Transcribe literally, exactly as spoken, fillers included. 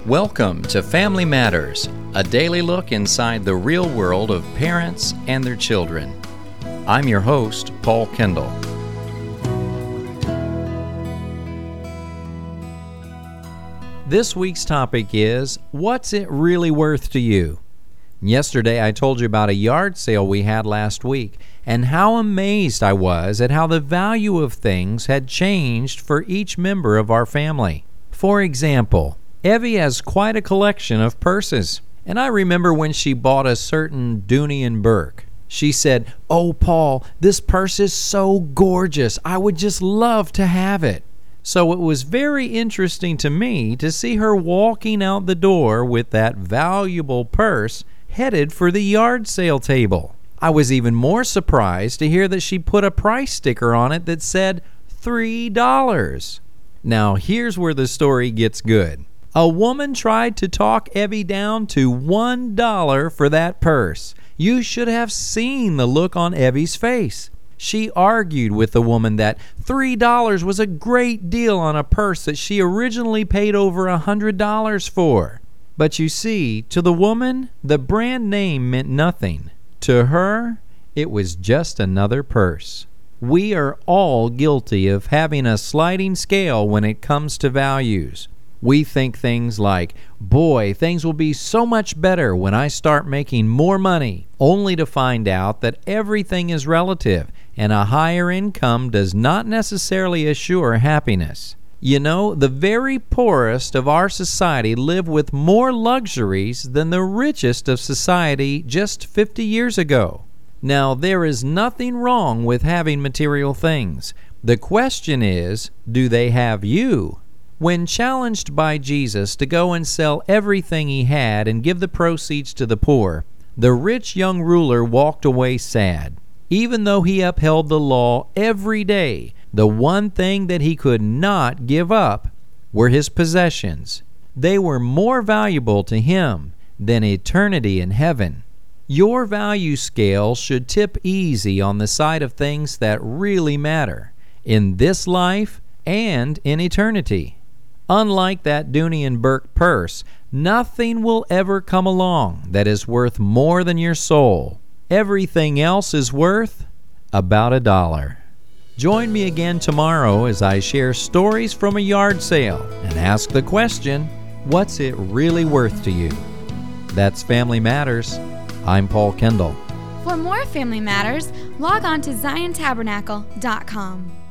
Welcome to Family Matters, a daily look inside the real world of parents and their children. I'm your host, Paul Kendall. This week's topic is, what's it really worth to you? Yesterday I told you about a yard sale we had last week and how amazed I was at how the value of things had changed for each member of our family. For example, Evie has quite a collection of purses, and I remember when she bought a certain Dooney and Bourke. She said, "Oh, Paul, this purse is so gorgeous. I would just love to have it." So it was very interesting to me to see her walking out the door with that valuable purse headed for the yard sale table. I was even more surprised to hear that she put a price sticker on it that said three dollars. Now here's where the story gets good. A woman tried to talk Evie down to one dollar for that purse. You should have seen the look on Evie's face. She argued with the woman that three dollars was a great deal on a purse that she originally paid over one hundred dollars for. But you see, to the woman, the brand name meant nothing. To her, it was just another purse. We are all guilty of having a sliding scale when it comes to values. We think things like, boy, things will be so much better when I start making more money, only to find out that everything is relative and a higher income does not necessarily assure happiness. You know, the very poorest of our society live with more luxuries than the richest of society just fifty years ago. Now, there is nothing wrong with having material things. The question is, do they have you? When challenged by Jesus to go and sell everything he had and give the proceeds to the poor, the rich young ruler walked away sad. Even though he upheld the law every day, the one thing that he could not give up were his possessions. They were more valuable to him than eternity in heaven. Your value scale should tip easy on the side of things that really matter, in this life and in eternity. Unlike that Dooney and Bourke purse, nothing will ever come along that is worth more than your soul. Everything else is worth about a dollar. Join me again tomorrow as I share stories from a yard sale and ask the question, what's it really worth to you? That's Family Matters. I'm Paul Kendall. For more Family Matters, log on to zion tabernacle dot com.